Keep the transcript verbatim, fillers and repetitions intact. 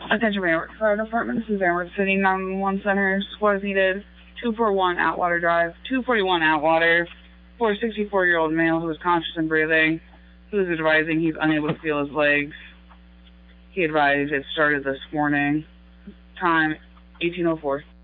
Attention Van Fire Department, this is Van Wert City nine one one Center. Support is needed. two forty-one Atwater Drive. two forty-one Atwater. For a sixty-four-year-old male who is conscious and breathing, who is advising he's unable to feel his legs. He advised it started this morning. Time eighteen oh four.